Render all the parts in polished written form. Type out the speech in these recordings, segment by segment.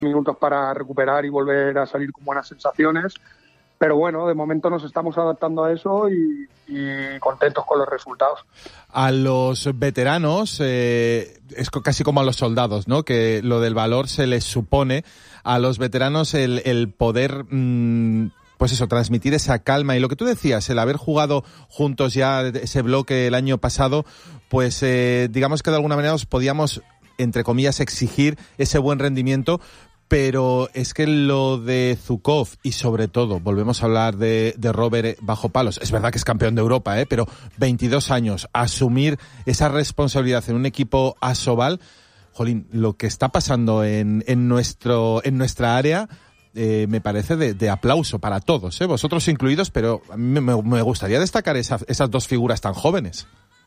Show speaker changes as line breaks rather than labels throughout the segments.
minutos para recuperar y volver a salir con buenas sensaciones. Pero bueno, de momento nos estamos adaptando a eso y contentos con los resultados.
A los veteranos es casi como a los soldados, ¿no? Que lo del valor se les supone a los veteranos el poder, pues eso, transmitir esa calma. Y lo que tú decías, el haber jugado juntos ya ese bloque el año pasado, pues digamos que de alguna manera os podíamos, entre comillas, exigir ese buen rendimiento. Pero es que lo de Zukov y sobre todo, volvemos a hablar de Robert bajo palos, es verdad que es campeón de Europa, pero 22 años, asumir esa responsabilidad en un equipo Asobal, jolín, lo que está pasando en nuestra área me parece de aplauso para todos, vosotros incluidos, pero a mí me gustaría destacar esas dos figuras tan jóvenes.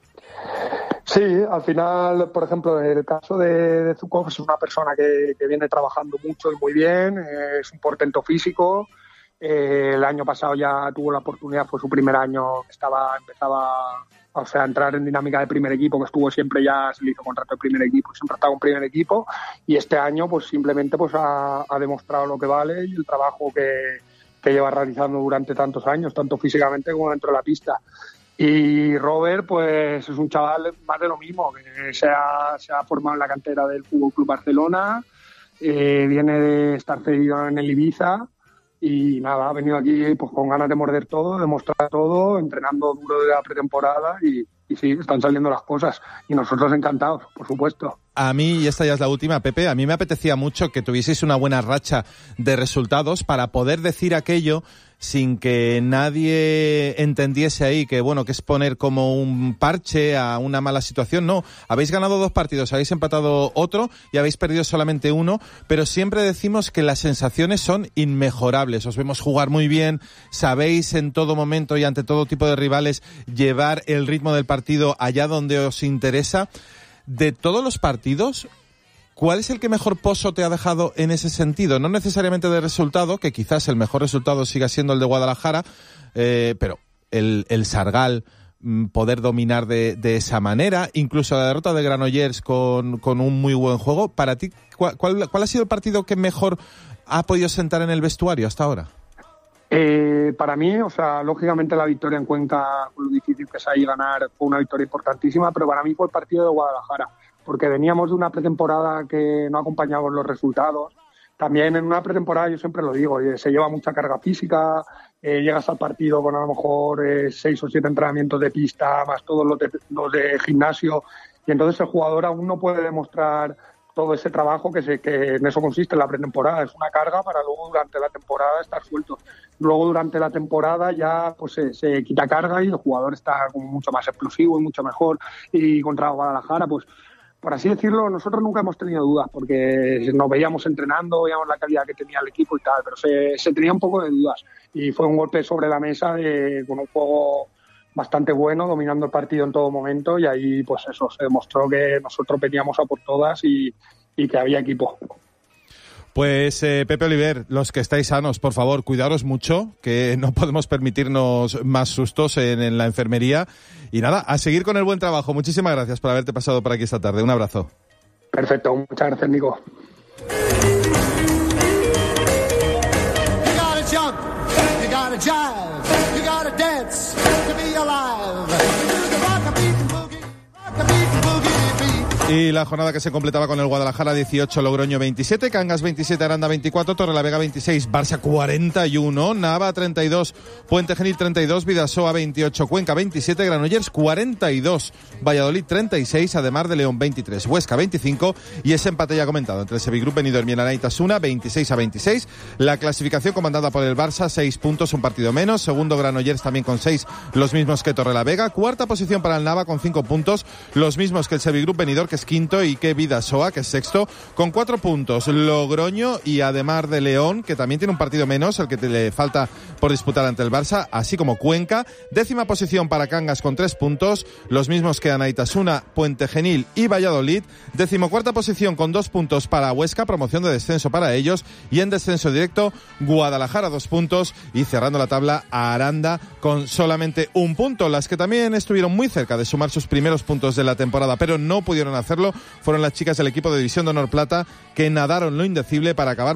Sí, al final, por ejemplo, el caso de Zukov es una persona que viene trabajando mucho y muy bien, es un portento físico. El año pasado ya tuvo la oportunidad, fue su primer año que empezaba a entrar en dinámica de primer equipo, que estuvo siempre ya, se le hizo contrato de primer equipo, siempre ha estado en primer equipo, y este año pues simplemente pues ha demostrado lo que vale y el trabajo que lleva realizando durante tantos años, tanto físicamente como dentro de la pista. Y Robert, pues es un chaval más de lo mismo, que se ha formado en la cantera del FC Barcelona, viene de estar cedido en el Ibiza y nada, ha venido aquí pues con ganas de morder todo, de mostrar todo, entrenando duro de la pretemporada y sí, están saliendo las cosas y nosotros encantados, por supuesto.
A mí, y esta ya es la última, Pepe, a mí me apetecía mucho que tuvieseis una buena racha de resultados para poder decir aquello sin que nadie entendiese ahí que, bueno, que es poner como un parche a una mala situación. No, habéis ganado 2 partidos, habéis empatado otro y habéis perdido solamente uno, pero siempre decimos que las sensaciones son inmejorables. Os vemos jugar muy bien, sabéis en todo momento y ante todo tipo de rivales llevar el ritmo del partido allá donde os interesa. De todos los partidos, ¿cuál es el que mejor pozo te ha dejado en ese sentido? No necesariamente de resultado, que quizás el mejor resultado siga siendo el de Guadalajara, pero el Sargal, poder dominar de esa manera, incluso la derrota de Granollers con un muy buen juego. Para ti, ¿cuál ha sido el partido que mejor ha podido sentar en el vestuario hasta ahora?
Para mí, lógicamente la victoria en Cuenca, con lo difícil que es ahí ganar, fue una victoria importantísima, pero para mí fue el partido de Guadalajara, porque veníamos de una pretemporada que no acompañaba los resultados. También en una pretemporada, yo siempre lo digo, se lleva mucha carga física, llegas al partido con a lo mejor 6 o 7 entrenamientos de pista, más todos los de gimnasio, y entonces el jugador aún no puede demostrar todo ese trabajo que en eso consiste en la pretemporada. Es una carga para luego durante la temporada estar suelto. Luego durante la temporada ya pues se quita carga y el jugador está como mucho más explosivo y mucho mejor. Y contra Guadalajara, pues por así decirlo, nosotros nunca hemos tenido dudas porque nos veíamos entrenando, veíamos la calidad que tenía el equipo y tal, pero se tenía un poco de dudas. Y fue un golpe sobre la mesa con un juego bastante bueno, dominando el partido en todo momento, y ahí pues eso, se demostró que nosotros veníamos a por todas y que había equipo.
Pues Pepe Oliver, los que estáis sanos, por favor, cuidaros mucho, que no podemos permitirnos más sustos en la enfermería. Y nada, a seguir con el buen trabajo. Muchísimas gracias por haberte pasado por aquí esta tarde. Un abrazo.
Perfecto, muchas gracias, Nico.
Y la jornada que se completaba con el Guadalajara 18, Logroño 27, Cangas 27, Aranda 24, Torrelavega 26, Barça 41, Nava 32, Puente Genil 32, Bidasoa 28, Cuenca 27, Granollers 42, Valladolid 36, además de León 23, Huesca 25 y ese empate ya comentado entre el Sevilla Benidorm y el Anaitasuna 26-26. La clasificación comandada por el Barça, 6 puntos, un partido menos. Segundo Granollers también con 6, los mismos que Torrelavega. Cuarta posición para el Nava con 5 puntos, los mismos que el Sevilla Benidorm, que es quinto, y que Bidasoa, que es sexto, con 4 puntos. Logroño y ademar de León, que también tiene un partido menos, el que le falta por disputar ante el Barça, así como Cuenca. Décima posición para Cangas con 3 puntos, los mismos que Anaitasuna, Puente Genil y Valladolid. Decimocuarta posición con 2 puntos para Huesca, promoción de descenso para ellos, y en descenso directo Guadalajara 2 puntos, y cerrando la tabla a Aranda con solamente 1 punto. Las que también estuvieron muy cerca de sumar sus primeros puntos de la temporada, pero no pudieron hacer hacerlo fueron las chicas del equipo de División de Honor Plata, que nadaron lo indecible para acabar